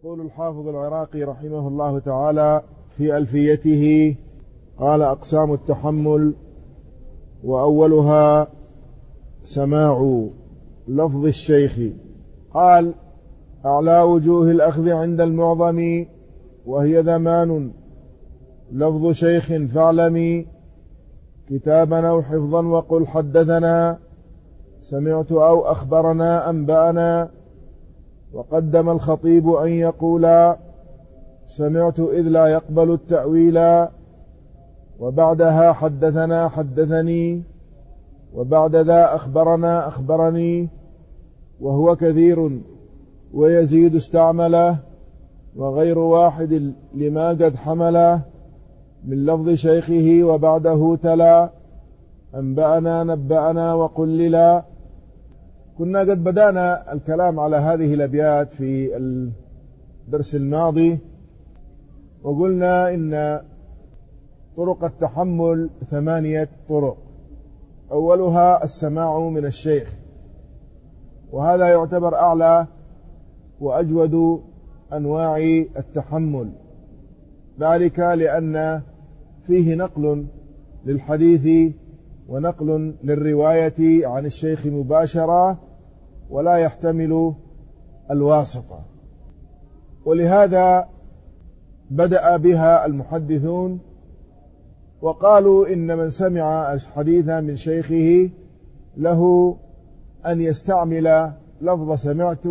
يقول الحافظ العراقي رحمه الله تعالى في ألفيته: قال: أقسام التحمل، وأولها سماع لفظ الشيخ. قال: أعلى وجوه الأخذ عند المعظم، وهي ذمان لفظ شيخ فاعلمي، كتابا أو حفظا وقل حدثنا، سمعت أو أخبرنا أنبأنا. وقدم الخطيب أن يقولا سمعت إذ لا يقبل التأويلا، وبعدها حدثنا حدثني، وبعد ذا أخبرنا أخبرني. وهو كثير ويزيد استعمله، وغير واحد لما قد حمله، من لفظ شيخه وبعده تلا، أنبأنا نبأنا وقللا. كنا قد بدأنا الكلام على هذه الأبيات في الدرس الماضي، وقلنا إن طرق التحمل 8 طرق. أولها السماع من الشيخ، وهذا يعتبر أعلى وأجود أنواع التحمل، ذلك لأن فيه نقل للحديث ونقل للرواية عن الشيخ مباشرة، ولا يحتمل الواسطة. ولهذا بدأ بها المحدثون، وقالوا إن من سمع الحديث من شيخه له أن يستعمل لفظ سمعت،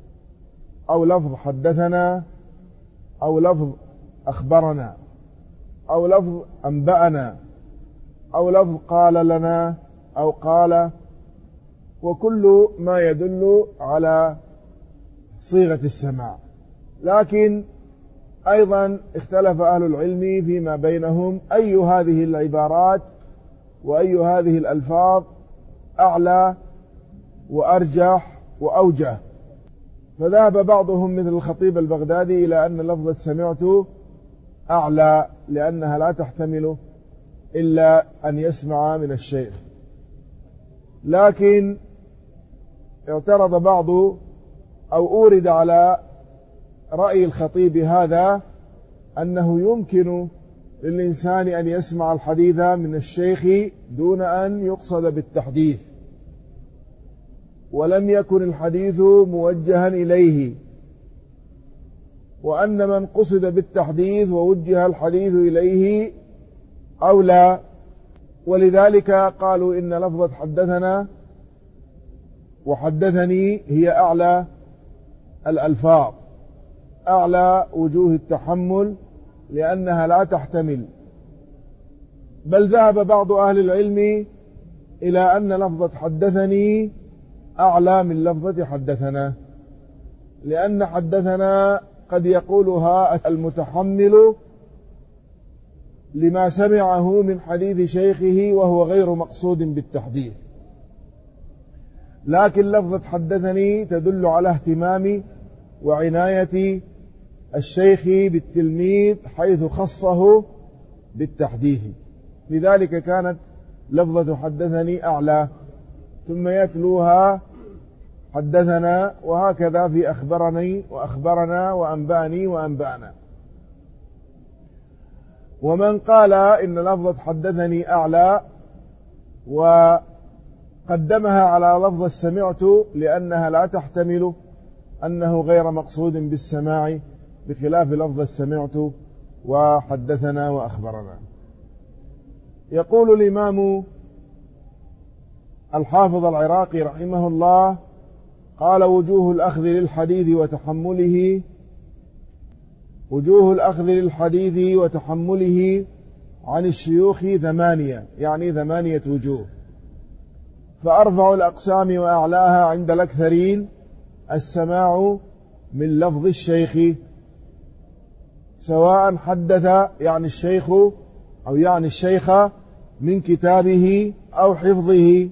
أو لفظ حدثنا، أو لفظ أخبرنا، أو لفظ أنبأنا، أو لفظ قال لنا، أو قال، وكل ما يدل على صيغة السماع. لكن أيضا اختلف أهل العلم فيما بينهم أي هذه العبارات وأي هذه الألفاظ أعلى وأرجح وأوجه. فذهب بعضهم مثل الخطيب البغدادي إلى أن لفظة سمعت أعلى، لأنها لا تحتمل إلا أن يسمع من الشيخ. لكن اعترض بعض أو أورد على رأي الخطيب هذا أنه يمكن للإنسان أن يسمع الحديث من الشيخ دون أن يقصد بالتحديث، ولم يكن الحديث موجها إليه، وأن من قصد بالتحديث ووجه الحديث إليه أولى. ولذلك قالوا إن لفظة حدثنا وحدثني هي أعلى الألفاظ، أعلى وجوه التحمل، لأنها لا تحتمل. بل ذهب بعض أهل العلم إلى أن لفظة حدثني أعلى من لفظة حدثنا، لأن حدثنا قد يقولها المتحمل لما سمعه من حديث شيخه وهو غير مقصود بالتحديث، لكن لفظة حدثني تدل على اهتمام وعناية الشيخ بالتلميذ حيث خصه بالتحديث، لذلك كانت لفظة حدثني أعلى، ثم يتلوها حدثنا، وهكذا في أخبرني وأخبرنا وأنبأني وأنبأنا. ومن قال إن لفظة حدثني أعلى وقدمها على لفظة سمعت لأنها لا تحتمل أنه غير مقصود بالسماع، بخلاف لفظة سمعت وحدثنا وأخبرنا. يقول الإمام الحافظ العراقي رحمه الله: قال: وجوه الأخذ للحديث وتحمله، وجوه الأخذ للحديث وتحمله عن الشيوخ 8، يعني 8 وجوه. فأرفع الأقسام وأعلاها عند الأكثرين السماع من لفظ الشيخ، سواء حدث يعني الشيخ أو يعني الشيخ من كتابه أو حفظه،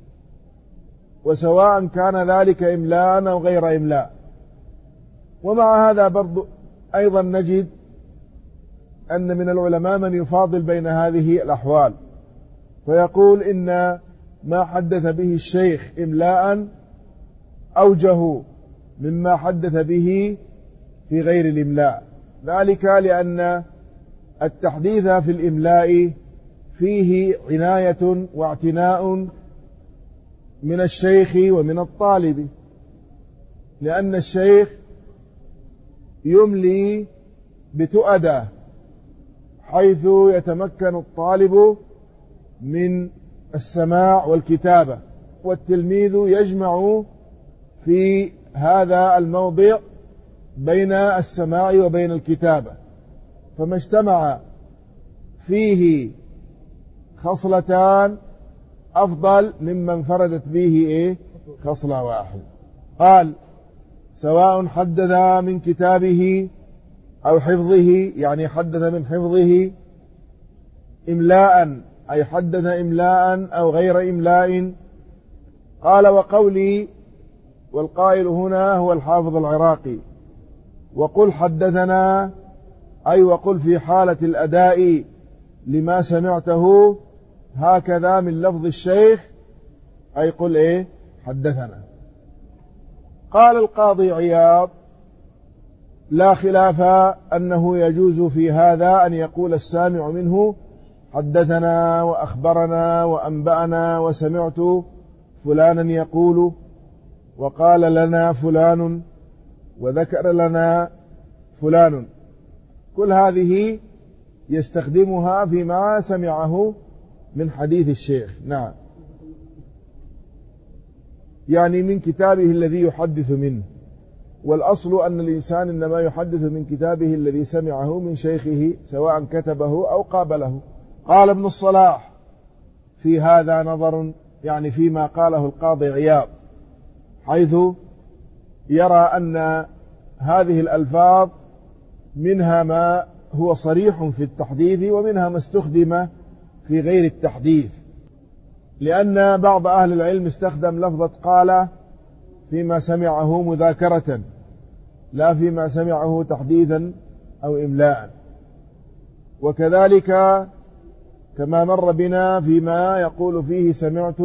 وسواء كان ذلك إملاء أو غير إملاء. ومع هذا برضو أيضا نجد أن من العلماء من يفاضل بين هذه الأحوال، فيقول إن ما حدث به الشيخ إملاء أوجه مما حدث به في غير الإملاء، ذلك لأن التحديث في الإملاء فيه عناية واعتناء من الشيخ ومن الطالب، لأن الشيخ يملي بتؤدة حيث يتمكن الطالب من السماع والكتابة، والتلميذ يجمع في هذا الموضع بين السماع وبين الكتابة، فما اجتمع فيه خصلتان أفضل مما انفردت به خصلة واحدة. قال: سواء حدث من كتابه أو حفظه، يعني حدث من حفظه إملاء، أي حدث إملاء أو غير إملاء. قال: وقولي، والقائل هنا هو الحافظ العراقي، وقل حدثنا، أي وقل في حالة الأداء لما سمعته هكذا من لفظ الشيخ، أي قل حدثنا. قال القاضي عياض: لا خلاف أنه يجوز في هذا أن يقول السامع منه حدثنا وأخبرنا وأنبأنا وسمعت فلانا يقول، وقال لنا فلان، وذكر لنا فلان، كل هذه يستخدمها فيما سمعه من حديث الشيخ. نعم، يعني من كتابه الذي يحدث منه، والأصل أن الإنسان إنما يحدث من كتابه الذي سمعه من شيخه سواء كتبه أو قابله. قال ابن الصلاح: في هذا نظر، يعني فيما قاله القاضي عياض، حيث يرى أن هذه الألفاظ منها ما هو صريح في التحديث ومنها ما استخدم في غير التحديث، لأن بعض أهل العلم استخدم لفظة قال فيما سمعه مذاكرة، لا فيما سمعه تحديثا أو إملاء. وكذلك كما مر بنا فيما يقول فيه سمعت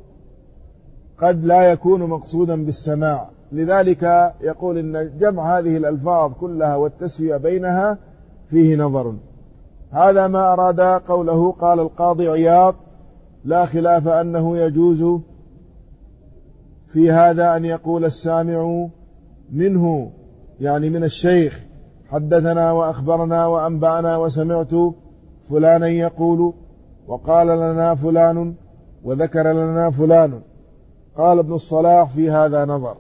قد لا يكون مقصودا بالسماع، لذلك يقول إن جمع هذه الألفاظ كلها والتسوية بينها فيه نظر. هذا ما أراد قوله. قال القاضي عياض: لا خلاف أنه يجوز في هذا أن يقول السامع منه، يعني من الشيخ، حدثنا وأخبرنا وأنبأنا وسمعت فلانا يقول، وقال لنا فلان، وذكر لنا فلان. قال ابن الصلاح: في هذا نظر،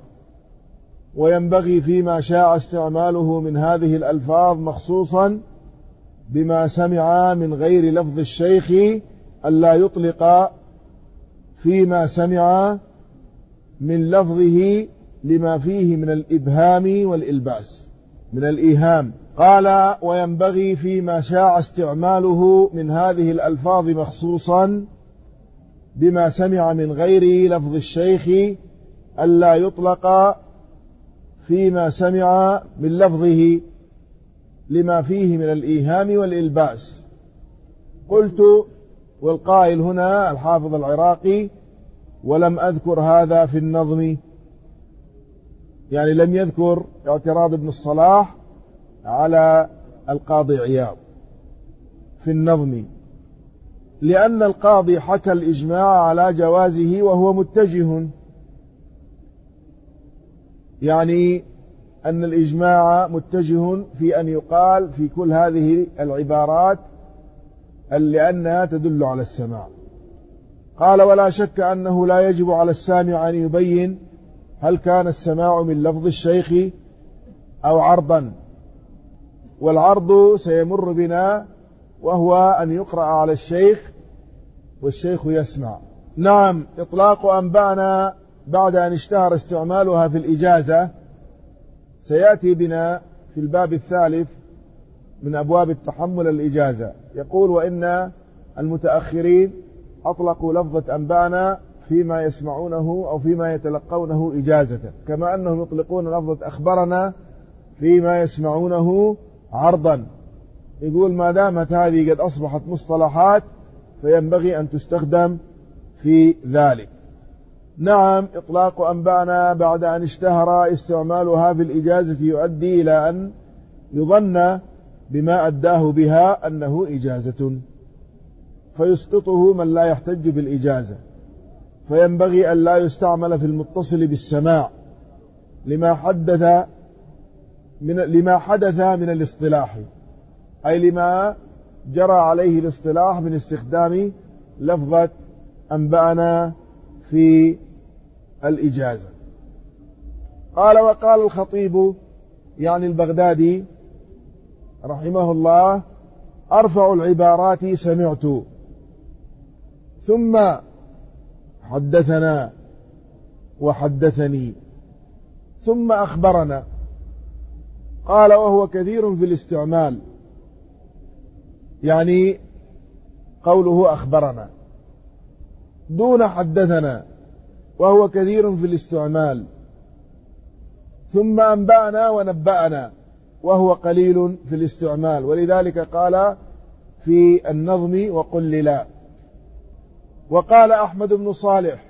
وينبغي فيما شاع استعماله من هذه الألفاظ مخصوصا بما سمع من غير لفظ الشيخ ألا يطلق فيما سمع من لفظه لما فيه من الإبهام والإلباس، من الإيهام. قال: وينبغي فيما شاع استعماله من هذه الألفاظ مخصوصا بما سمع من غير لفظ الشيخ ألا يطلق فيما سمع من لفظه لما فيه من الإيهام والإلباس. قلت: والقائل هنا الحافظ العراقي: ولم أذكر هذا في النظم، يعني لم يذكر اعتراض ابن الصلاح على القاضي عياض في النظم، لأن القاضي حكى الإجماع على جوازه وهو متجه، يعني أن الإجماع متجه في أن يقال في كل هذه العبارات لأنها تدل على السماع. قال: ولا شك أنه لا يجب على السامع أن يبين هل كان السماع من لفظ الشيخ أو عرضا، والعرض سيمر بنا وهو أن يقرأ على الشيخ والشيخ يسمع. نعم، إطلاق أنبأنا بعد أن اشتهر استعمالها في الإجازة سيأتي بنا في الباب الثالث من أبواب التحمل الإجازة. يقول: وإن المتأخرين أطلقوا لفظة أنبأنا فيما يسمعونه أو فيما يتلقونه إجازة، كما أنهم يطلقون لفظة أخبرنا فيما يسمعونه عرضا. يقول: ما دامت هذه قد أصبحت مصطلحات فينبغي أن تستخدم في ذلك. نعم، إطلاق أنبأنا بعد أن اشتهر استعمالها في الإجازة يؤدي إلى أن يظن بما أداه بها أنه إجازة، فيسقطه من لا يحتج بالإجازة. فينبغي أن لا يستعمل في المتصل بالسماع لما حدث من الاصطلاح، أي لما جرى عليه الاصطلاح من استخدام لفظة أنبأنا في الإجازة. قال: وقال الخطيب يعني البغدادي رحمه الله: أرفع العبارات سمعت، ثم حدثنا وحدثني، ثم أخبرنا. قال: وهو كثير في الاستعمال، يعني قوله أخبرنا دون حدثنا، وهو كثير في الاستعمال. ثم أنبأنا ونبأنا، وهو قليل في الاستعمال، ولذلك قال في النظم: وقل لا. وقال أحمد بن صالح: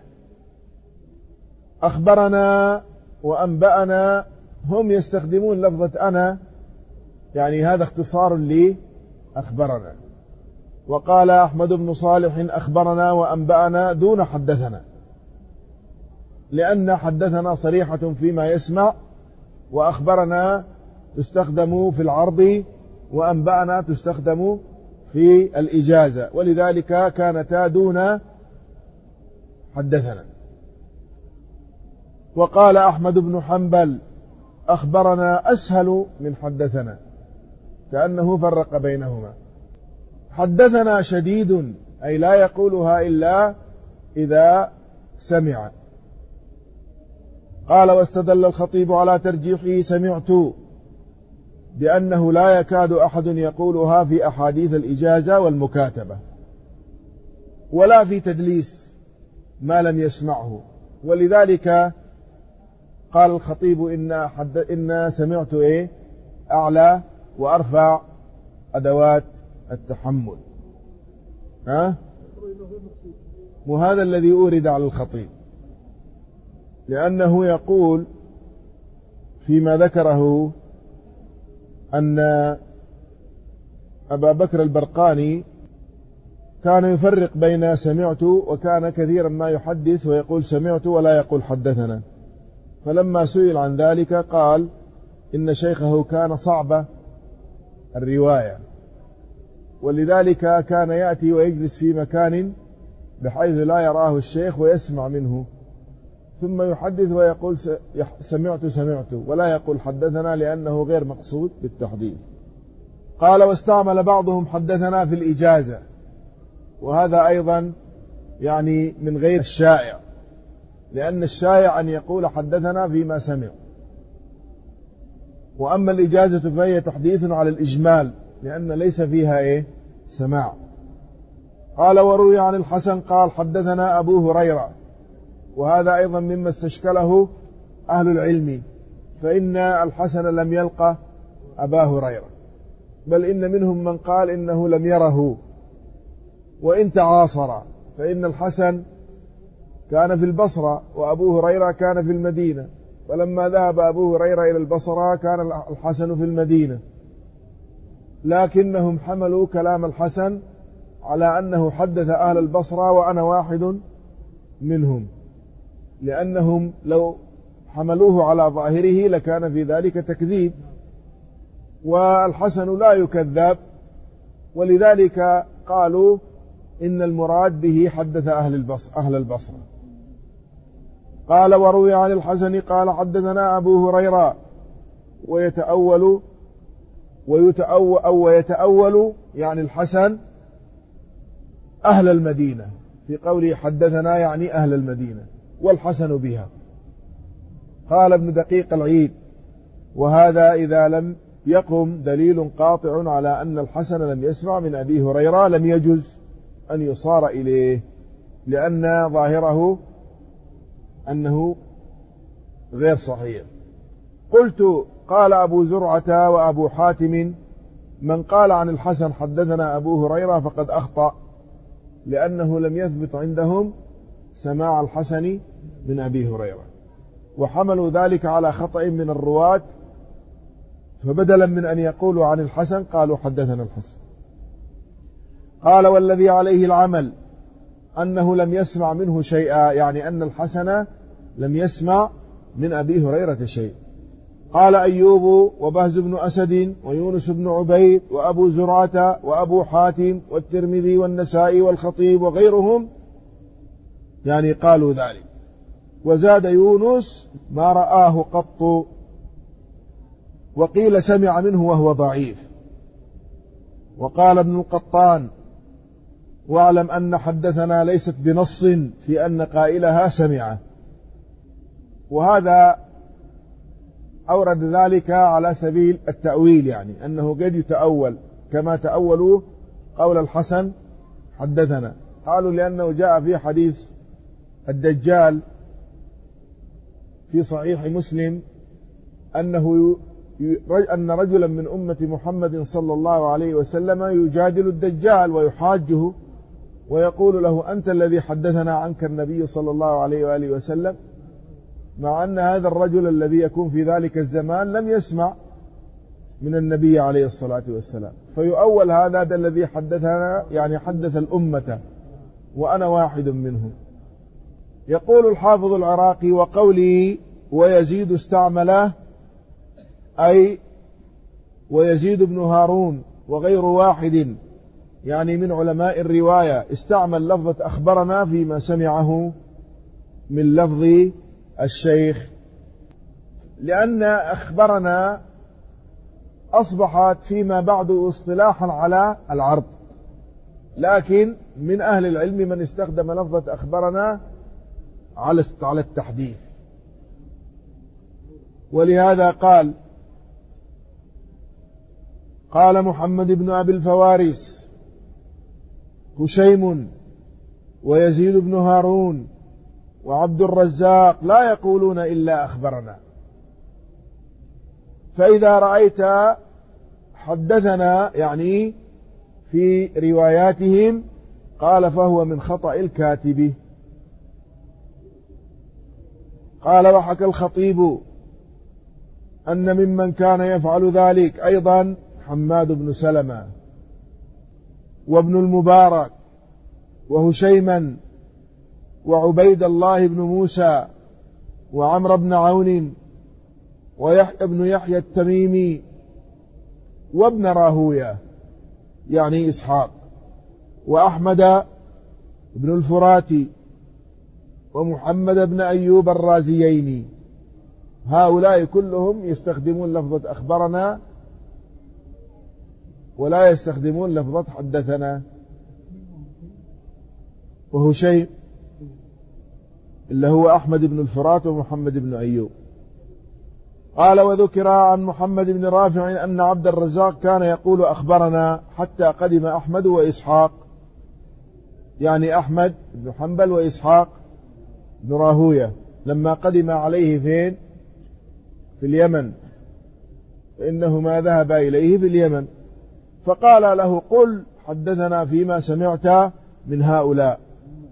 أخبرنا وأنبأنا هم يستخدمون لفظة أنا، يعني هذا اختصار لي أخبرنا. وقال أحمد بن صالح: أخبرنا وأنبأنا دون حدثنا، لأن حدثنا صريحة فيما يسمع، وأخبرنا تستخدم في العرض، وأنبأنا تستخدم في الإجازة، ولذلك كانتا دون حدثنا. وقال أحمد بن حنبل: أخبرنا أسهل من حدثنا، كأنه فرق بينهما. حدثنا شديد، أي لا يقولها إلا إذا سمع. قال: واستدل الخطيب على ترجيحه سمعت بأنه لا يكاد أحد يقولها في أحاديث الإجازة والمكاتبة، ولا في تدليس ما لم يسمعه، ولذلك قال الخطيب: إن سمعت أعلى وأرفع أدوات التحمل. وهذا الذي أورد على الخطيب، لأنه يقول فيما ذكره أن أبا بكر البرقاني كان يفرق بين سمعت، وكان كثيرا ما يحدث ويقول سمعت ولا يقول حدثنا. فلما سئل عن ذلك قال إن شيخه كان صعب الرواية، ولذلك كان يأتي ويجلس في مكان بحيث لا يراه الشيخ ويسمع منه، ثم يحدث ويقول سمعت ولا يقول حدثنا، لأنه غير مقصود بالتحديث. قال: واستعمل بعضهم حدثنا في الإجازة، وهذا أيضا يعني من غير الشائع، لأن الشائع أن يقول حدثنا فيما سمع، وأما الإجازة فهي تحديث على الإجمال، لأن ليس فيها سماع. قال: وروي عن الحسن قال: حدثنا أبو هريرة، وهذا أيضا مما استشكله أهل العلم، فإن الحسن لم يلقى أبا هريرة، بل إن منهم من قال إنه لم يره، وإن تعاصر، فإن الحسن كان في البصرة وأبو هريرة كان في المدينة، ولما ذهب أبو هريرة إلى البصرة كان الحسن في المدينة، لكنهم حملوا كلام الحسن على أنه حدث أهل البصرة وأنا واحد منهم، لأنهم لو حملوه على ظاهره لكان في ذلك تكذيب، والحسن لا يكذب، ولذلك قالوا إن المراد به حدث أهل البصرة. قال: وروي عن الحسن قال: حدثنا أبو هريرة، ويتأول يعني الحسن أهل المدينة، في قوله حدثنا يعني أهل المدينة، والحسن بها. قال ابن دقيق العيد: وهذا إذا لم يقم دليل قاطع على أن الحسن لم يسمع من أبي هريرة لم يجوز أن يصار إليه، لأن ظاهره أنه غير صحيح. قلت: قال أبو زرعة وأبو حاتم: من قال عن الحسن حدثنا أبو هريرة فقد أخطأ، لأنه لم يثبت عندهم سماع الحسن من أبي هريرة، وحملوا ذلك على خطأ من الرواة فبدلا من أن يقولوا عن الحسن قالوا حدثنا الحسن. قال والذي عليه العمل أنه لم يسمع منه شيئا، يعني أن الحسن لم يسمع من أبي هريرة شيء. قال أيوب وبهز بن أسد ويونس بن عبيد وأبو زرعة وأبو حاتم والترمذي والنسائي والخطيب وغيرهم، يعني قالوا ذلك. وزاد يونس ما رآه قط، وقيل سمع منه وهو ضعيف. وقال ابن القطان واعلم أن حدثنا ليست بنص في أن قائلها سمعه. وهذا أورد ذلك على سبيل التأويل، يعني أنه قد يتأول كما تأولوا قول الحسن حدثنا. قالوا لأنه جاء في حديث الدجال في صحيح مسلم أن رجلا من أمة محمد صلى الله عليه وسلم يجادل الدجال ويحاجه ويقول له أنت الذي حدثنا عنك النبي صلى الله عليه وآله وسلم، مع أن هذا الرجل الذي يكون في ذلك الزمان لم يسمع من النبي عليه الصلاة والسلام. فيؤول هذا الذي حدثنا يعني حدث الأمة وأنا واحد منهم. يقول الحافظ العراقي وقوله ويزيد استعمله، أي ويزيد بن هارون وغير واحد يعني من علماء الرواية استعمل لفظة أخبرنا فيما سمعه من لفظ الشيخ، لأن أخبرنا أصبحت فيما بعد اصطلاحا على العرض، لكن من أهل العلم من استخدم لفظة أخبرنا على التحديث. ولهذا قال محمد بن أبي الفوارس هشيم ويزيد بن هارون وعبد الرزاق لا يقولون إلا أخبرنا. فإذا رأيت حدثنا يعني في رواياتهم قال فهو من خطأ الكاتب. قال وحكى الخطيب أن ممن كان يفعل ذلك أيضا حماد بن سلمة وابن المبارك وهشيما وعبيد الله بن موسى وعمر بن عون ويحيى بن يحيى التميمي وابن راهوية يعني إسحاق وأحمد بن الفراتي ومحمد بن أيوب الرازيين. هؤلاء كلهم يستخدمون لفظة أخبرنا ولا يستخدمون لفظة حدثنا. وهشيم اللي هو أحمد بن الفرات ومحمد بن أيوب. قال وذكر عن محمد بن رافع أن عبد الرزاق كان يقول أخبرنا حتى قدم أحمد وإسحاق، يعني أحمد بن حنبل وإسحاق بن راهوية لما قدم عليه فين؟ في اليمن، فإنهما ذهب إليه في اليمن، فقال له قل حدثنا فيما سمعت من هؤلاء،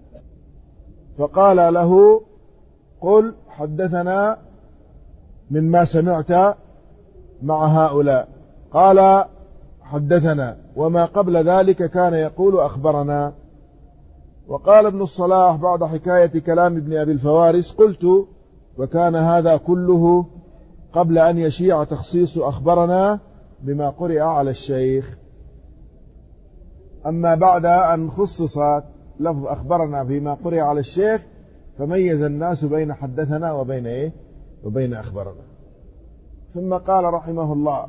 فقال له قل حدثنا مما سمعت مع هؤلاء، قال حدثنا، وما قبل ذلك كان يقول أخبرنا. وقال ابن الصلاح بعد حكاية كلام ابن أبي الفوارس قلت وكان هذا كله قبل أن يشيع تخصيص أخبرنا بما قرئ على الشيخ. أما بعد أن خصصت لفظ أخبرنا فيما قرئ على الشيخ فميز الناس بين حدثنا وبين أخبرنا. ثم قال رحمه الله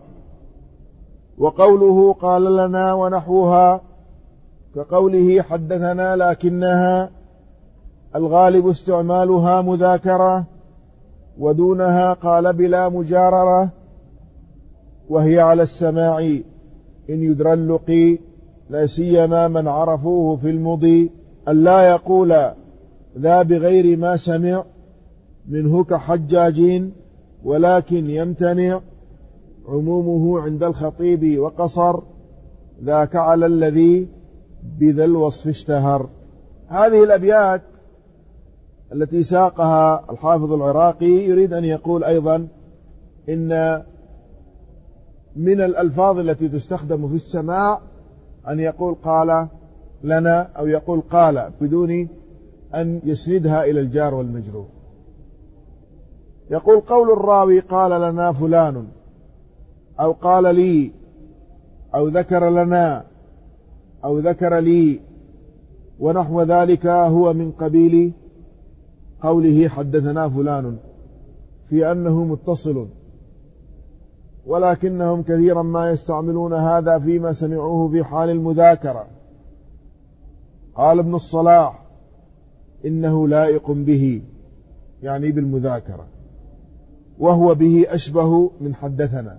وقوله قال لنا ونحوها كقوله حدثنا لكنها الغالب استعمالها مذاكرة ودونها قال بلا مجاررة، وهي على السماع إن يدرى اللقي لا سيما من عرفوه في المضي، ألا يقول ذا بغير ما سمع منه كحجاج، ولكن يمتنع عمومه عند الخطيب وقصر ذاك على الذي بذا الوصف اشتهر. هذه الأبيات التي ساقها الحافظ العراقي يريد أن يقول أيضا إن من الألفاظ التي تستخدم في السماع أن يقول قال لنا أو يقول قال بدون أن يسندها إلى الجار والمجرور. يقول قول الراوي قال لنا فلان أو قال لي أو ذكر لنا أو ذكر لي ونحو ذلك هو من قبيل قوله حدثنا فلان في أنه متصل، ولكنهم كثيرا ما يستعملون هذا فيما سمعوه في حال المذاكرة. قال ابن الصلاح إنه لائق به، يعني بالمذاكرة، وهو به أشبه من حدثنا.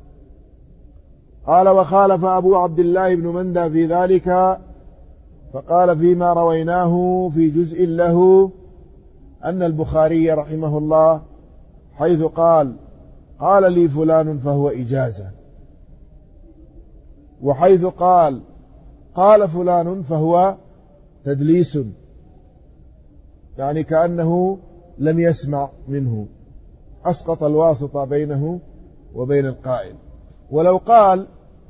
قال وخالف أبو عبد الله بن مندى في ذلك، فقال فيما رويناه في جزء له أن البخاري رحمه الله حيث قال لي فلان فهو إجازة، وحيث قال فلان فهو تدليس، يعني كأنه لم يسمع منه، أسقط الواسطة بينه وبين القائل. ولو قال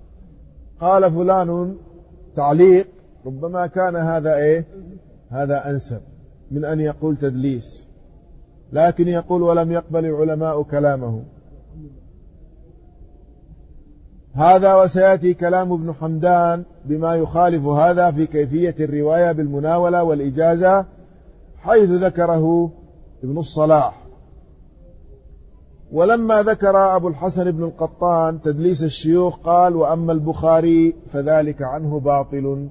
فلان تعليق ربما كان هذا هذا أنسب من أن يقول تدليس، لكن يقول ولم يقبل العلماء كلامه. هذا وسيأتي كلام ابن حمدان بما يخالف هذا في كيفية الرواية بالمناولة والإجازة، حيث ذكره ابن الصلاح. ولما ذكر أبو الحسن بن القطان تدليس الشيوخ قال وأما البخاري فذلك عنه باطل،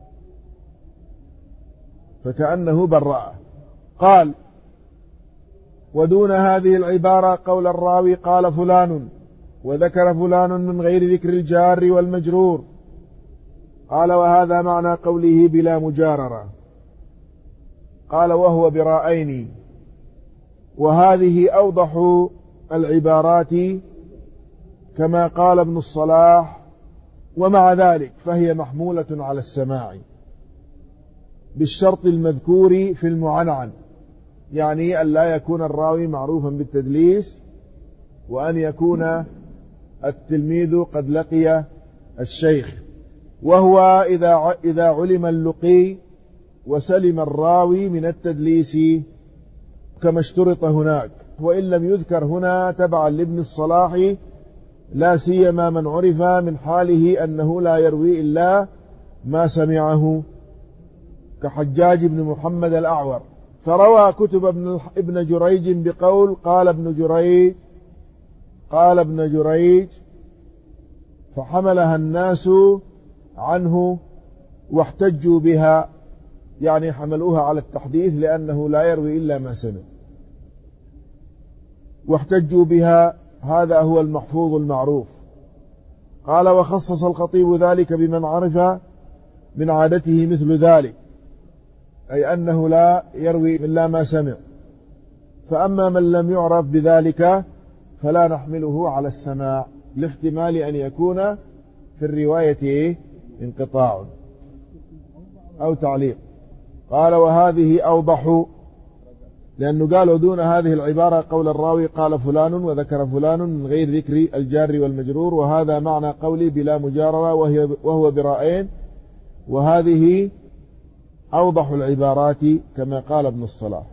فكأنه برأه. قال ودون هذه العبارة قول الراوي قال فلان وذكر فلان من غير ذكر الجار والمجرور. قال وهذا معنى قوله بلا مجاررة. قال وهو براءين، وهذه أوضح العبارات كما قال ابن الصلاح، ومع ذلك فهي محمولة على السماع بالشرط المذكور في المعنعن، يعني أن لا يكون الراوي معروفا بالتدليس، وأن يكون التلميذ قد لقي الشيخ، وهو إذا علم اللقي وسلم الراوي من التدليس كما اشترط هناك، وإن لم يذكر هنا تبعا لابن الصلاح، لا سيما من عرف من حاله أنه لا يروي إلا ما سمعه كحجاج بن محمد الأعور، فروى كتب ابن جريج بقول قال ابن جريج فحملها الناس عنه واحتجوا بها، يعني حملوها على التحديث لأنه لا يروي إلا ما سمع، واحتجوا بها، هذا هو المحفوظ المعروف. قال وخصص الخطيب ذلك بمن عرف من عادته مثل ذلك، أي أنه لا يروي إلا ما سمع. فأما من لم يعرف بذلك فلا نحمله على السماع، لاحتمال أن يكون في الرواية انقطاع أو تعليق. قال وهذه أوضح، لأنه قالوا دون هذه العبارة قول الراوي قال فلان وذكر فلان من غير ذكر الجار والمجرور، وهذا معنى قولي بلا مجاررة وهو براءين، وهذه أوضح العبارات كما قال ابن الصلاح،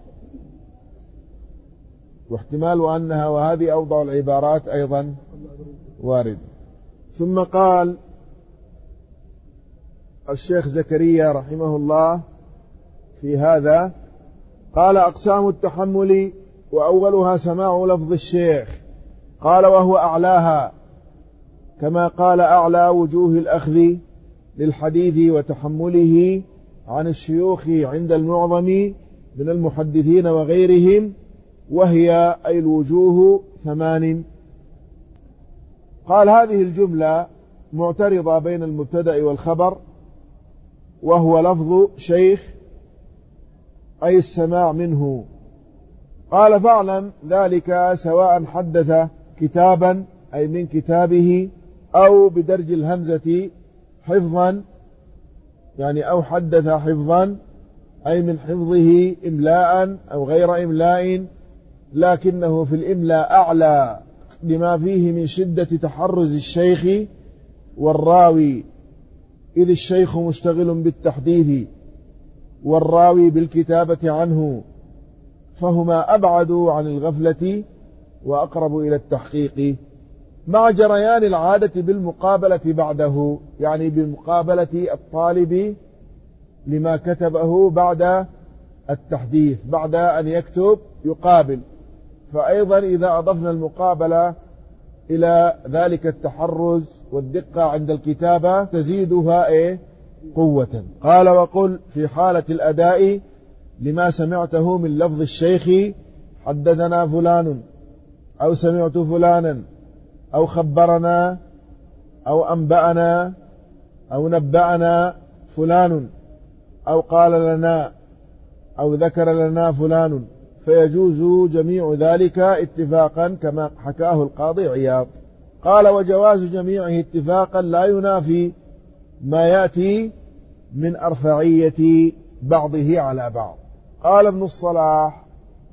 واحتمال أنها وهذه أوضح العبارات أيضا وارد. ثم قال الشيخ زكريا رحمه الله في هذا، قال أقسام التحمل، وأولها سماع لفظ الشيخ. قال وهو أعلاها، كما قال أعلى وجوه الأخذ للحديث وتحمله عن الشيوخ عند المعظم من المحدثين وغيرهم، وهي أي الوجوه 8. قال هذه الجملة معترضة بين المبتدأ والخبر، وهو لفظ شيخ أي السماع منه. قال فاعلم ذلك سواء حدث كتابا أي من كتابه، أو بدرج الهمزة حفظا، يعني أو حدث حفظا أي من حفظه إملاء أو غير إملاء، لكنه في الإملاء أعلى لما فيه من شدة تحرز الشيخ والراوي، إذ الشيخ مشتغل بالتحديث والراوي بالكتابة عنه، فهما أبعد عن الغفلة وأقرب إلى التحقيق، مع جريان العادة بالمقابلة بعده، يعني بمقابلة الطالب لما كتبه بعد التحديث، بعد أن يكتب يقابل. فأيضا إذا أضفنا المقابلة إلى ذلك التحرز والدقة عند الكتابة تزيدها قوة. قال وقل في حالة الأداء لما سمعته من لفظ الشيخ حدثنا فلان أو سمعت فلانا أو خبرنا أو أنبأنا أو نبأنا فلان أو قال لنا أو ذكر لنا فلان، فيجوز جميع ذلك اتفاقا كما حكاه القاضي عياض. قال وجواز جميعه اتفاقا لا ينافي ما يأتي من أرفعية بعضه على بعض. قال ابن الصلاح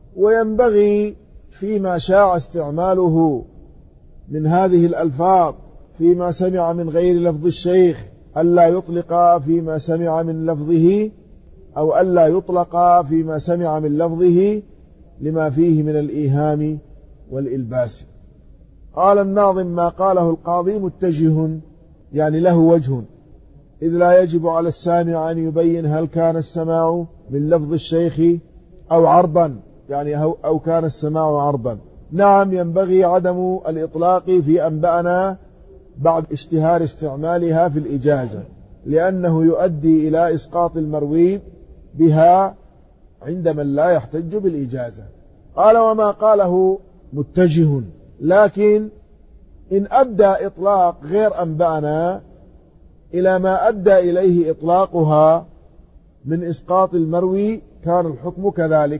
وينبغي فيما شاع استعماله من هذه الألفاظ فيما سمع من غير لفظ الشيخ ألا يطلق فيما سمع من لفظه، أو ألا يطلق فيما سمع من لفظه لما فيه من الإيهام والإلباس. قال الناظم ما قاله القاضي متجه، يعني له وجه، إذ لا يجب على السامع أن يبين هل كان السماع من لفظ الشيخ أو عرضا، يعني أو كان السماع عرضا. نعم ينبغي عدم الإطلاق في أنبأنا بعد اشتهار استعمالها في الإجازة، لأنه يؤدي إلى إسقاط المروي بها عند من لا يحتج بالإجازة. قال وما قاله متجه، لكن إن أدى إطلاق غير أنبأنا إلى ما أدى إليه إطلاقها من إسقاط المروي كان الحكم كذلك.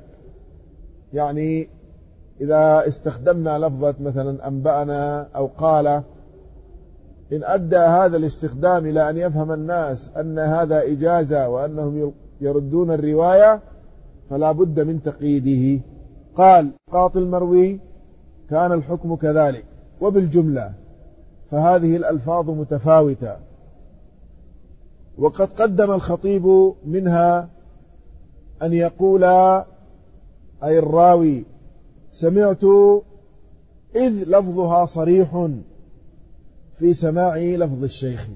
يعني إذا استخدمنا لفظة مثلا أنبأنا أو قال، إن أدى هذا الاستخدام إلى أن يفهم الناس أن هذا إجازة وأنهم يردون الرواية فلا بد من تقييده. قال إسقاط المروي كان الحكم كذلك. وبالجملة فهذه الألفاظ متفاوتة، وقد قدم الخطيب منها أن يقول أي الراوي سمعت، إذ لفظها صريح في سماع لفظ الشيخ،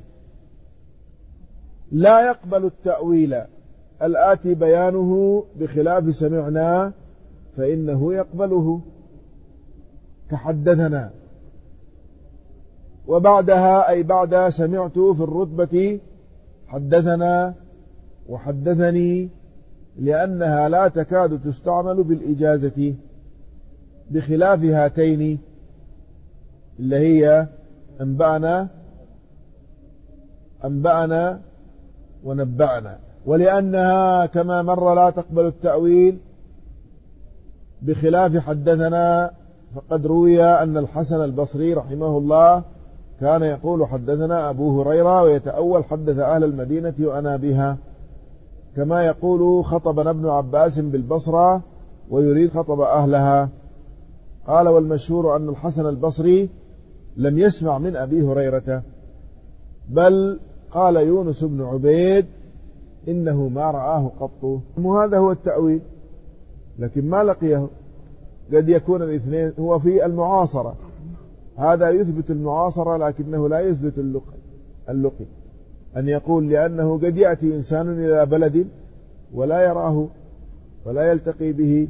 لا يقبل التأويل الآتي بيانه بخلاف سمعنا فإنه يقبله كحدثنا. وبعدها أي بعد سمعت في الرتبة حدثنا وحدثني، لأنها لا تكاد تستعمل بالإجازة بخلاف هاتين اللي هي أنبأنا ونبأنا. ولأنها كما مر لا تقبل التأويل بخلاف حدثنا، فقد روي أن الحسن البصري رحمه الله كان يقول حدثنا أبو هريرة ويتأول حدث أهل المدينة وأنا بها، كما يقول خطبنا ابن عباس بالبصرة ويريد خطب أهلها. قال والمشهور أن الحسن البصري لم يسمع من أبي هريرة، بل قال يونس بن عبيد إنه ما رآه قط. وهذا هو التأويل، لكن ما لقيه. قد يكون الاثنين هو في المعاصرة، هذا يثبت المعاصرة لكنه لا يثبت اللقي، أن يقول لأنه قد يأتي إنسان إلى بلد ولا يراه ولا يلتقي به.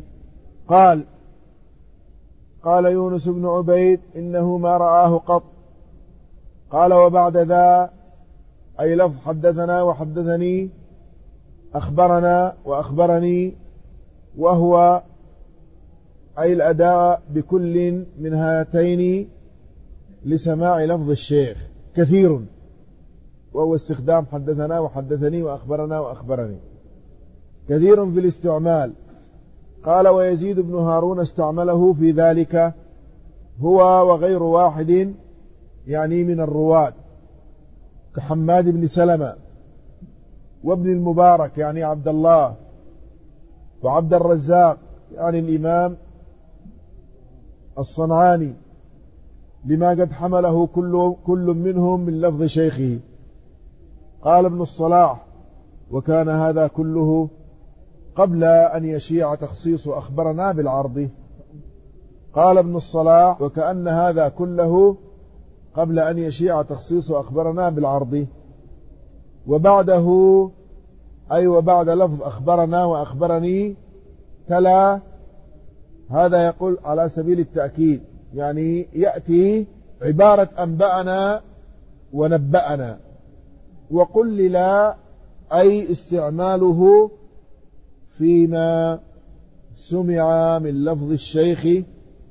قال يونس بن عبيد إنه ما رآه قط. قال وبعد ذا أي لفظ حدثنا وحدثني، أخبرنا وأخبرني، وهو أي الأداء بكل من هاتين لسماع لفظ الشيخ كثير، وهو استخدام حدثنا وحدثني وأخبرنا وأخبرني كثير في الاستعمال. قال ويزيد بن هارون استعمله في ذلك هو وغير واحد، يعني من الرواة كحماد بن سلمة وابن المبارك يعني عبد الله، وعبد الرزاق يعني الإمام الصنعاني، بما قد حمله كل منهم من لفظ شيخه. قال ابن الصلاح: وكان هذا كله قبل أن يشيع تخصيص أخبرنا بالعرض. قال ابن الصلاح: وكأن هذا كله قبل أن يشيع تخصيص أخبرنا بالعرض. وبعده أي وبعد لفظ أخبرنا وأخبرني تلا، هذا يقول على سبيل التأكيد، يعني يأتي عبارة أنبأنا ونبأنا، وقلل أي استعماله فيما سمع من لفظ الشيخ،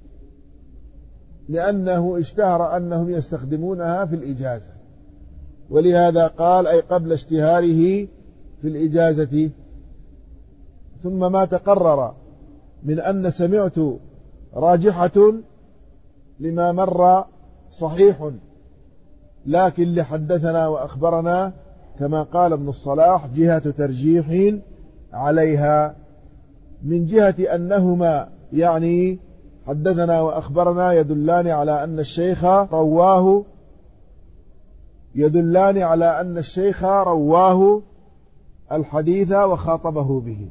لأنه اشتهر أنهم يستخدمونها في الإجازة، ولهذا قال أي قبل اشتهاره في الإجازة. ثم ما تقرر من أن سمعت راجحة لما مر صحيح، لكن لحدثنا وأخبرنا كما قال ابن الصلاح جهة ترجيح عليها، من جهة أنهما يعني حدثنا وأخبرنا يدلان على أن الشيخ رواه الحديث وخاطبه به.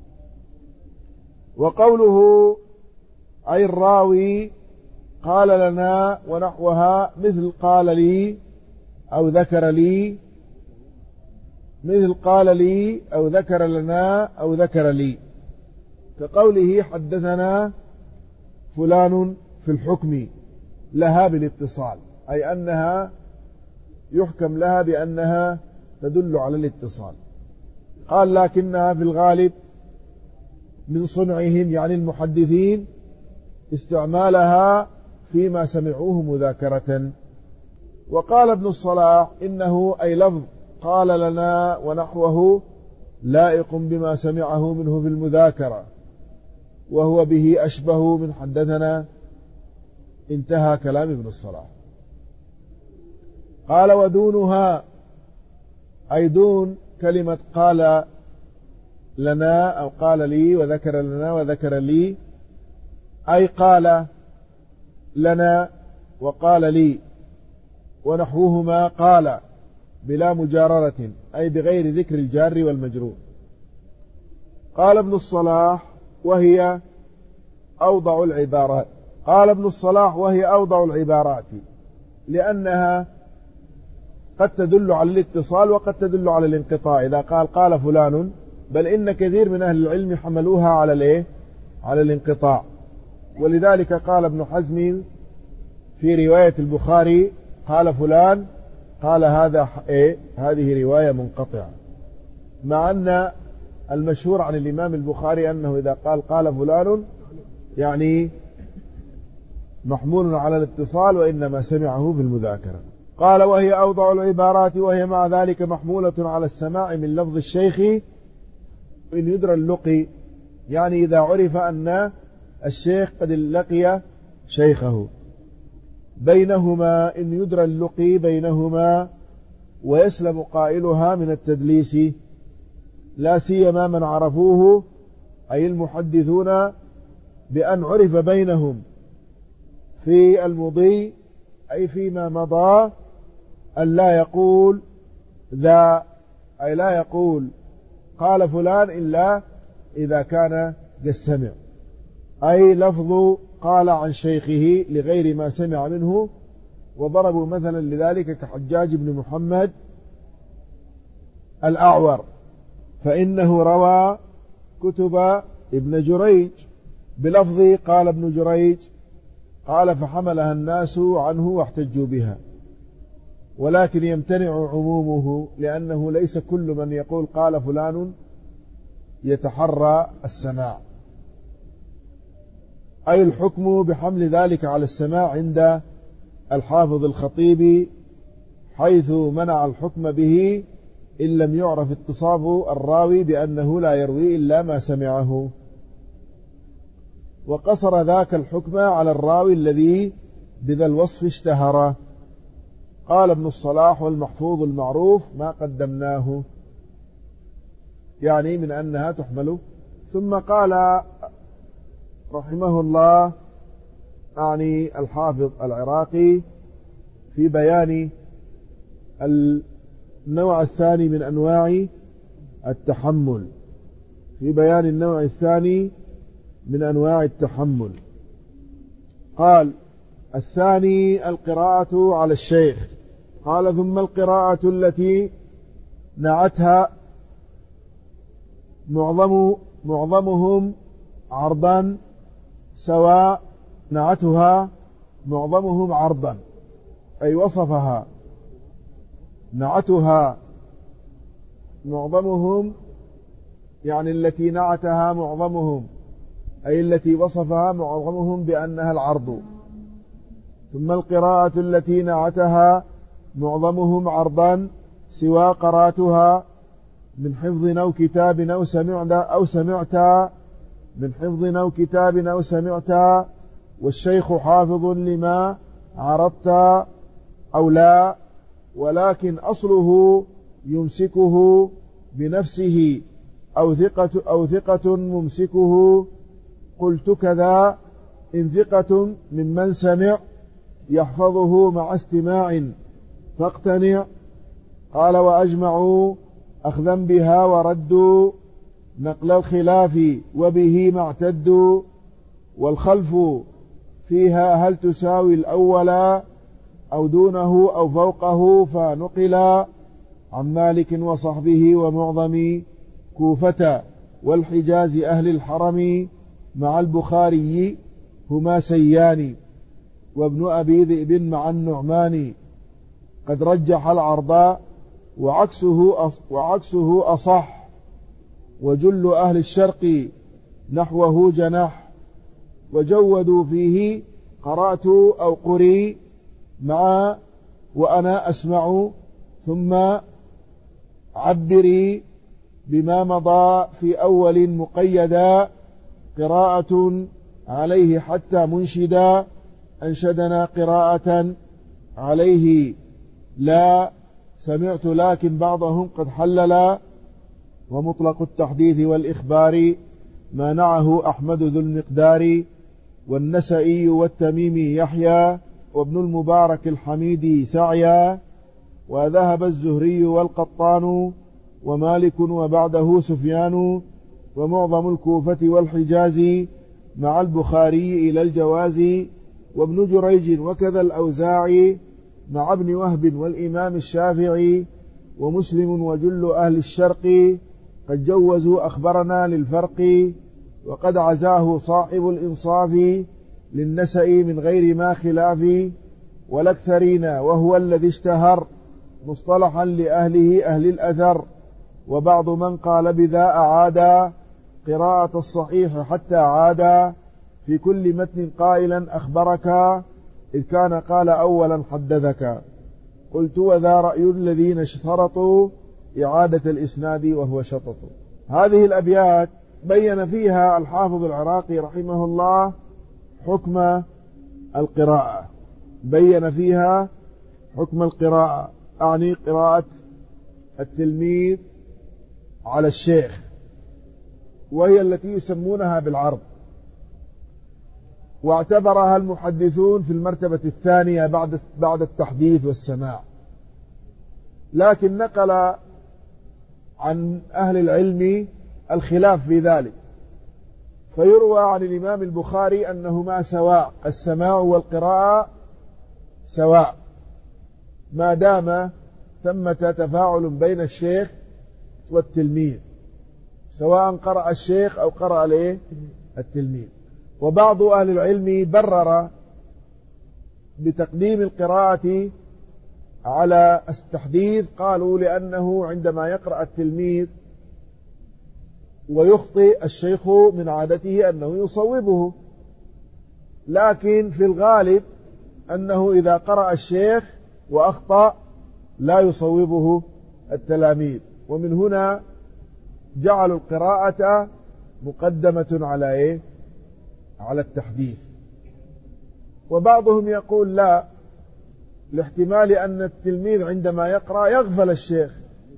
وقوله أي الراوي قال لنا ونحوها مثل قال لي أو ذكر لي، مثل قال لي أو ذكر لنا أو ذكر لي، كقوله حدثنا فلان في الحكم لها بالاتصال، أي أنها يحكم لها بأنها تدل على الاتصال. قال لكنها في الغالب من صنعهم يعني المحدثين استعمالها فيما سمعوه مذاكرة. وقال ابن الصلاح إنه أي لفظ قال لنا ونحوه لائق بما سمعه منه في المذاكرة، وهو به أشبه من حدثنا. انتهى كلام ابن الصلاح. قال ودونها أي دون كلمة قال لنا أو قال لي وذكر لنا وذكر لي، أي قال لنا وقال لي ونحوهما قال بلا مجاررة، أي بغير ذكر الجار والمجرور. قال ابن الصلاح وهي أوضع العبارات. قال ابن الصلاح وهي أوضع العبارات، لأنها قد تدل على الاتصال وقد تدل على الانقطاع إذا قال فلان، بل إن كثير من أهل العلم حملوها على الانقطاع. ولذلك قال ابن حزم في رواية البخاري قال فلان، قال هذه رواية منقطعة، مع أن المشهور عن الإمام البخاري أنه إذا قال فلان يعني محمول على الاتصال، وإنما سمعه في المذاكرة. قال وهي أوضع العبارات، وهي مع ذلك محمولة على السماع من لفظ الشيخ إن يدرى اللقي، يعني إذا عرف أن الشيخ قد لقي شيخه. بينهما إن يدرى اللقي بينهما، ويسلم قائلها من التدليس، لا سيما من عرفوه أي المحدثون بأن عرف بينهم في المضي أي فيما مضى أن لا يقول ذا، أي لا يقول قال فلان إلا إذا كان قد سمع، أي لفظ قال عن شيخه لغير ما سمع منه. وضربوا مثلا لذلك كحجاج بن محمد الأعور، فإنه روى كتب ابن جريج بلفظ قال ابن جريج، قال فحملها الناس عنه واحتجوا بها، ولكن يمتنع عمومه، لأنه ليس كل من يقول قال فلان يتحرى السماع، أي الحكم بحمل ذلك على السماع عند الحافظ الخطيب، حيث منع الحكم به إن لم يعرف اتصاف الراوي بأنه لا يروي إلا ما سمعه، وقصر ذاك الحكم على الراوي الذي بذا الوصف اشتهر. قال ابن الصلاح والمحفوظ المعروف ما قدمناه، يعني من أنها تحمل. ثم قال رحمه الله أعني الحافظ العراقي في بيان النوع الثاني من أنواع التحمل، في بيان النوع الثاني من أنواع التحمل. قال: الثاني القراءة على الشيخ. قال: ثم القراءة التي نعتها معظمهم عرضا سواء، نعتها معظمهم عرضا أي وصفها، نعتها معظمهم يعني التي نعتها معظمهم أي التي وصفها معظمهم بأنها العرض. ثم القراءة التي نعتها معظمهم عرضا سوى قراتها من حفظ أو كتاب أو سمعت من حفظ أو كتاب أو سمعت، والشيخ حافظ لما عرضت أو لا، ولكن أصله يمسكه بنفسه أو ثقة ممسكه. قلت كذا إن ثقة ممن سمع يحفظه مع استماع فاقتنع. قال: وأجمعوا أخذا بها وردوا نقل الخلاف وبه ما اعتدوا، والخلف فيها هل تساوي الأول أو دونه أو فوقه، فنقل عن مالك وصحبه ومعظم كوفة والحجاز أهل الحرم مع البخاري هما سيان، وابن أبي ذئب مع النعمان قد رجح العرض وعكسه أصح، وجل أهل الشرق نحوه جنح، وجودوا فيه قرأت أو قري مع وأنا أسمع، ثم عبري بما مضى في أول مقيدا، قراءة عليه حتى منشدا، أنشدنا قراءة عليه لا سمعت لكن بعضهم قد حللا، ومطلق التحديث والإخبار مانعه أحمد ذو المقدار، والنسائي والتميمي يحيى، وابن المبارك الحميدي سعيا، وذهب الزهري والقطان ومالك وبعده سفيان، ومعظم الكوفة والحجاز مع البخاري إلى الجواز، وابن جريج وكذا الأوزاعي مع ابن وهب والإمام الشافعي، ومسلم وجل أهل الشرق قد جوزوا أخبرنا للفرق، وقد عزاه صاحب الإنصاف للنسأ من غير ما خلاف، والأكثرين وهو الذي اشتهر مصطلحا لأهله أهل الأثر، وبعض من قال بذا أعادا قراءة الصحيح حتى عادا، في كل متن قائلا أخبرك إذ كان قال أولا حدثك. قلت: وذا رأي الذين اشترطوا إعادة الإسناد وهو شطط. هذه الأبيات بين فيها الحافظ العراقي رحمه الله حكم القراءة، بين فيها حكم القراءة، أعني قراءة التلميذ على الشيخ، وهي التي يسمونها بالعرض، واعتبرها المحدثون في المرتبة الثانية بعد التحديث والسماع، لكن نقل عن أهل العلم الخلاف في ذلك، فيروى عن الإمام البخاري أنهما سواء، السماع والقراءة سواء ما دام ثمة تفاعل بين الشيخ والتلميذ، سواء قرأ الشيخ أو قرأ عليه التلميذ. وبعض أهل العلم برر بتقديم القراءة على التحديث، قالوا لأنه عندما يقرأ التلميذ ويخطئ الشيخ من عادته أنه يصوبه، لكن في الغالب أنه إذا قرأ الشيخ وأخطأ لا يصوبه التلاميذ، ومن هنا جعلوا القراءة مقدمة على على التحديث. وبعضهم يقول لا، لاحتمال أن التلميذ عندما يقرأ يغفل الشيخ،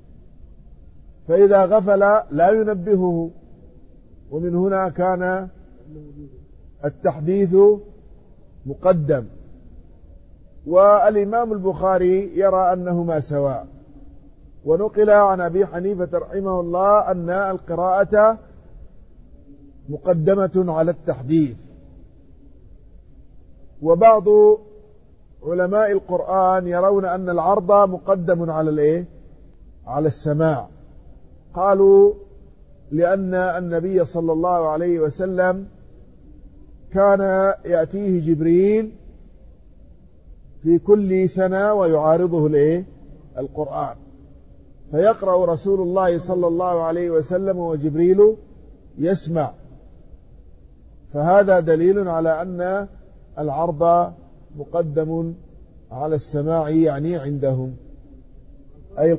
فإذا غفل لا ينبهه، ومن هنا كان التحديث مقدم. والإمام البخاري يرى أنهما سواء. ونقل عن أبي حنيفة رحمه الله أن القراءة مقدمة على التحديث. وبعض علماء القرآن يرون أن العرض مقدم على السماع. قالوا لأن النبي صلى الله عليه وسلم كان يأتيه جبريل في كل سنة ويعارضه القرآن، فيقرأ رسول الله صلى الله عليه وسلم وجبريل يسمع. فهذا دليل على أن العرض مقدم على السماع، يعني عندهم أي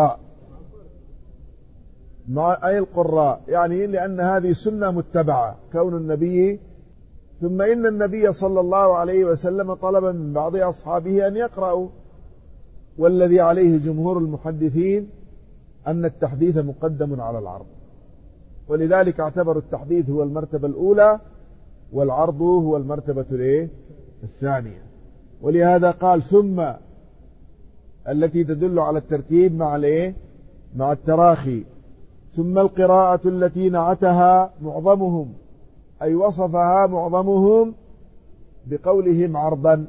القراء يعني لأن هذه سنة متبعة كون النبي. ثم إن النبي صلى الله عليه وسلم طلب من بعض أصحابه أن يقرأوا، والذي عليه جمهور المحدثين أن التحديث مقدم على العرض، ولذلك اعتبروا التحديث هو المرتبة الأولى والعرض هو المرتبة الثانية. ولهذا قال ثم التي تدل على الترتيب مع التراخي. ثم القراءة التي نعتها معظمهم، أي وصفها معظمهم بقولهم عرضا،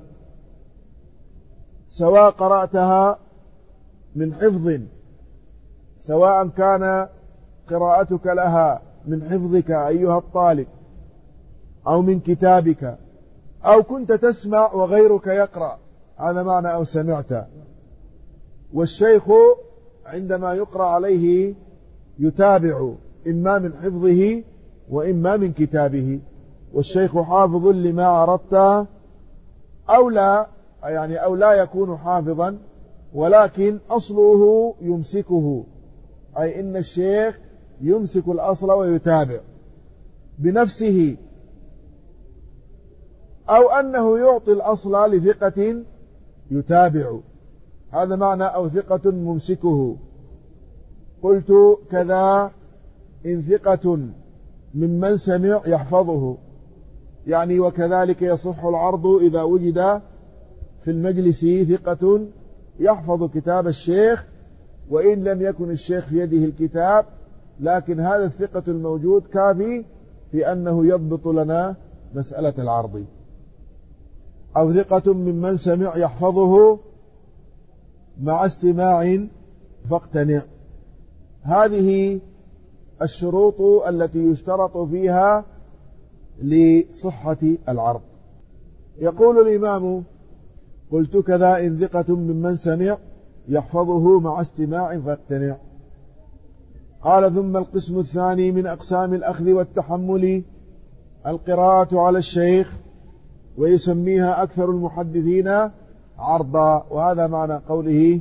سواء قرأتها من حفظ، سواء كان قراءتك لها من حفظك أيها الطالب أو من كتابك، أو كنت تسمع وغيرك يقرأ، هذا معنى أو سمعت. والشيخ عندما يقرأ عليه يتابع إما من حفظه وإما من كتابه. والشيخ حافظ لما عرضت أو لا يكون حافظا، ولكن أصله يمسكه، أي إن الشيخ يمسك الأصل ويتابع بنفسه، أو أنه يعطي الأصل لثقة يتابع، هذا معنى أو ثقة ممسكه. قلت كذا إن ثقة ممن سمع يحفظه، يعني وكذلك يصح العرض إذا وجد في المجلس ثقة يحفظ كتاب الشيخ، وإن لم يكن الشيخ في يده الكتاب، لكن هذا الثقة الموجود كافي في أنه يضبط لنا مسألة العرض. أو ثقة ممن سمع يحفظه مع استماع فاقتنع. هذه الشروط التي يشترط فيها لصحة العرض. يقول الإمام قلت كذا إن ثقة ممن سمع يحفظه مع استماع فاقتنع. قال ثم القسم الثاني من أقسام الأخذ والتحمل القراءة على الشيخ، ويسميها أكثر المحدثين عرضا، وهذا معنى قوله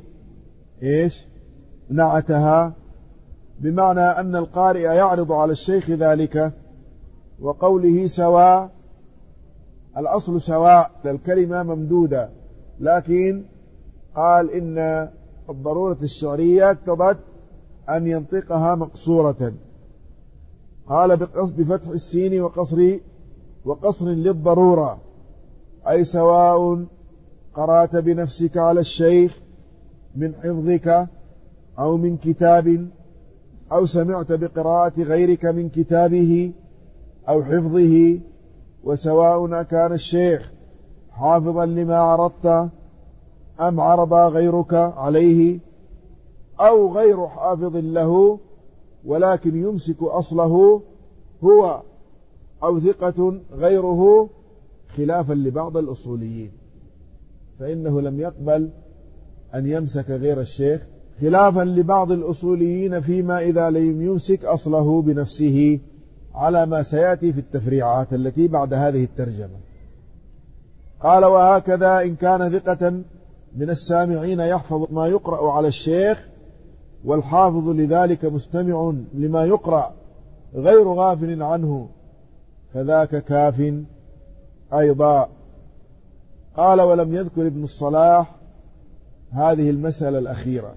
نعتها، بمعنى أن القارئ يعرض على الشيخ ذلك. وقوله سواء، الأصل سواء، الكلمة ممدودة، لكن قال إن الضرورة الشعرية اقتضت أن ينطقها مقصورة. قال بفتح السين وقصر للضرورة، أي سواء قرأت بنفسك على الشيخ من حفظك أو من كتاب، أو سمعت بقراءة غيرك من كتابه أو حفظه، وسواء كان الشيخ حافظا لما عرضت أم عرض غيرك عليه، أو غير حافظ له ولكن يمسك أصله هو أو ثقة غيره، خلافا لبعض الأصوليين، فإنه لم يقبل أن يمسك غير الشيخ، خلافا لبعض الأصوليين فيما إذا لم يمسك أصله بنفسه، على ما سيأتي في التفريعات التي بعد هذه الترجمة. قال وهكذا إن كان ثقة من السامعين يحفظ ما يقرأ على الشيخ، والحافظ لذلك مستمع لما يقرأ غير غافل عنه، فذاك كاف أيضا. قال ولم يذكر ابن الصلاح هذه المسألة الأخيرة،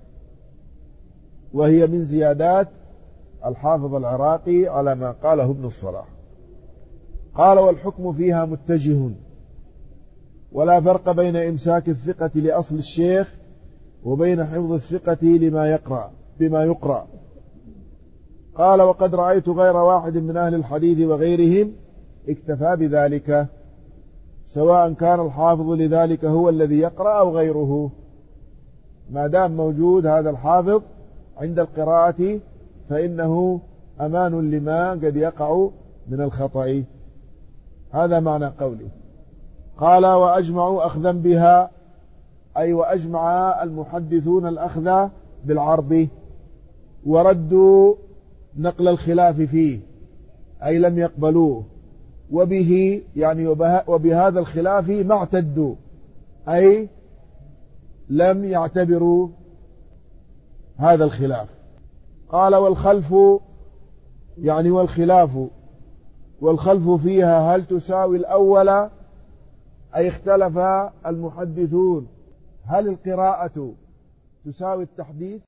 وهي من زيادات الحافظ العراقي على ما قاله ابن الصلاح. قال والحكم فيها متجه، ولا فرق بين إمساك الثقة لأصل الشيخ وبين حفظ الثقة بما يقرأ. قال وقد رأيت غير واحد من أهل الحديث وغيرهم اكتفى بذلك، سواء كان الحافظ لذلك هو الذي يقرأ أو غيره، ما دام موجود هذا الحافظ عند القراءة فإنه أمان لما قد يقع من الخطأ. هذا معنى قوله. قال وأجمعوا أخذا بها، أي وأجمع المحدثون الأخذ بالعرض، وردوا نقل الخلاف فيه، أي لم يقبلوه، وبه يعني وبهذا الخلاف ما اعتدوا، أي لم يعتبروا هذا الخلاف. قال والخلف يعني والخلف فيها هل تساوي الأول، أي اختلف المحدثون هل القراءة تساوي التحديث